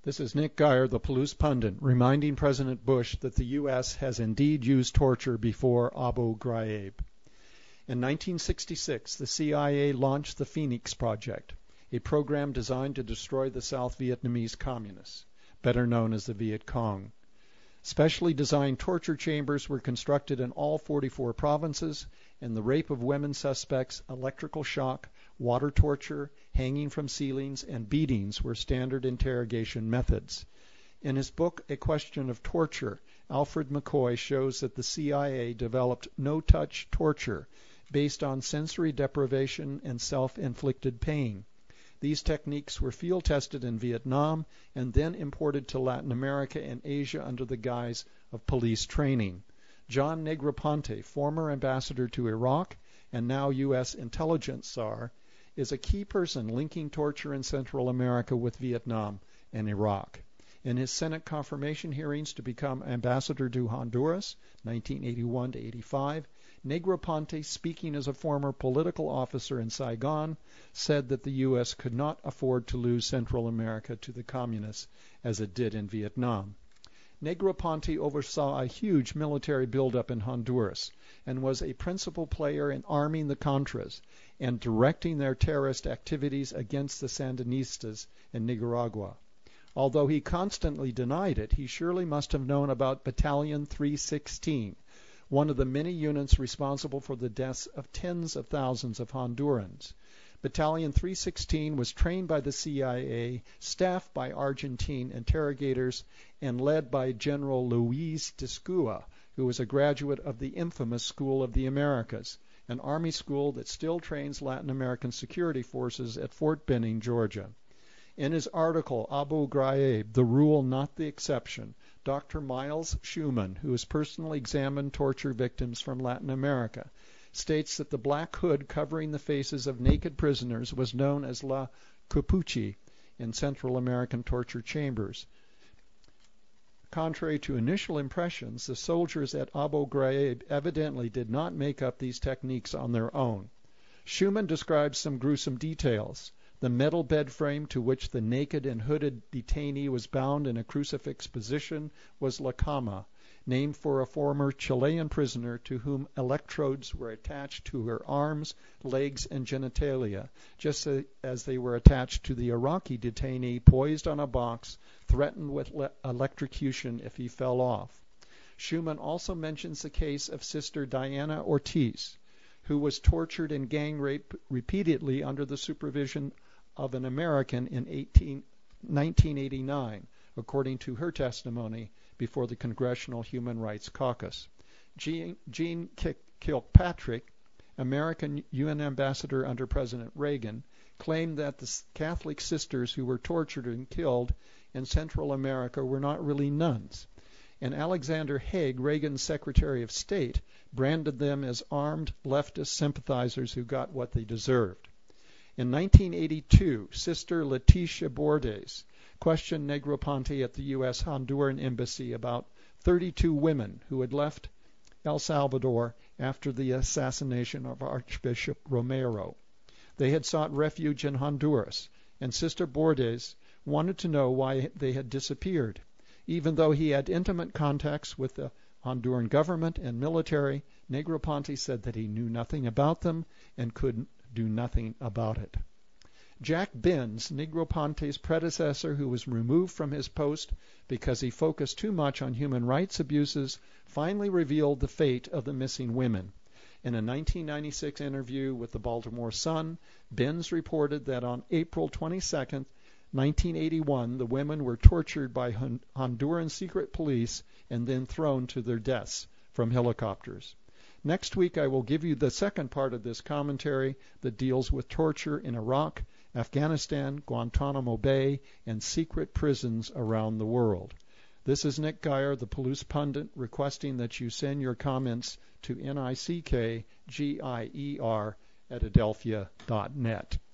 This is Nick Geyer, the Palouse Pundit, reminding President Bush that the U.S. has indeed used torture before Abu Ghraib. In 1966, the CIA launched the Phoenix Project, a program designed to destroy the South Vietnamese communists, better known as the Viet Cong. Specially designed torture chambers were constructed in all 44 provinces, and the rape of women suspects, electrical shock, water torture, hanging from ceilings, and beatings were standard interrogation methods. In his book, A Question of Torture, Alfred McCoy shows that the CIA developed no-touch torture based on sensory deprivation and self-inflicted pain. These techniques were field-tested in Vietnam and then imported to Latin America and Asia under the guise of police training. John Negroponte, former ambassador to Iraq and now U.S. intelligence czar, is a key person linking torture in Central America with Vietnam and Iraq. In his Senate confirmation hearings to become ambassador to Honduras, 1981 to 85, Negroponte, speaking as a former political officer in Saigon, said that the U.S. could not afford to lose Central America to the communists as it did in Vietnam. Negroponte oversaw a huge military buildup in Honduras and was a principal player in arming the Contras and directing their terrorist activities against the Sandinistas in Nicaragua. Although he constantly denied it, he surely must have known about Battalion 316, one of the many units responsible for the deaths of tens of thousands of Hondurans. Battalion 316 was trained by the CIA, staffed by Argentine interrogators, and led by General Luis Descua, who was a graduate of the infamous School of the Americas, an Army school that still trains Latin American security forces at Fort Benning, Georgia. In his article, Abu Ghraib, The Rule Not the Exception, Dr. Miles Schumann, who has personally examined torture victims from Latin America, states that the black hood covering the faces of naked prisoners was known as La Capuchi in Central American torture chambers. Contrary to initial impressions, the soldiers at Abu Ghraib evidently did not make up these techniques on their own. Schumann describes some gruesome details. The metal bed frame to which the naked and hooded detainee was bound in a crucifix position was La Cama, named for a former Chilean prisoner to whom electrodes were attached to her arms, legs, and genitalia, just as they were attached to the Iraqi detainee poised on a box, threatened with electrocution if he fell off. Schumann also mentions the case of Sister Diana Ortiz, who was tortured and gang raped repeatedly under the supervision of an American in 1989, according to her testimony before the Congressional Human Rights Caucus. Jean Kilpatrick, American UN ambassador under President Reagan, claimed that the Catholic sisters who were tortured and killed in Central America were not really nuns. And Alexander Haig, Reagan's Secretary of State, branded them as armed leftist sympathizers who got what they deserved. In 1982, Sister Leticia Bordes questioned Negroponte at the U.S. Honduran Embassy about 32 women who had left El Salvador after the assassination of Archbishop Romero. They had sought refuge in Honduras, and Sister Bordes wanted to know why they had disappeared. Even though he had intimate contacts with the Honduran government and military, Negroponte said that he knew nothing about them and could do nothing about it. Jack Benz, Negroponte's predecessor, who was removed from his post because he focused too much on human rights abuses, finally revealed the fate of the missing women. In a 1996 interview with the Baltimore Sun, Benz reported that on April 22, 1981, the women were tortured by Honduran secret police and then thrown to their deaths from helicopters. Next week I will give you the second part of this commentary that deals with torture in Iraq, Afghanistan, Guantanamo Bay, and secret prisons around the world. This is Nick Geyer, the Palouse Pundit, requesting that you send your comments to nickgeyer@adelphia.net.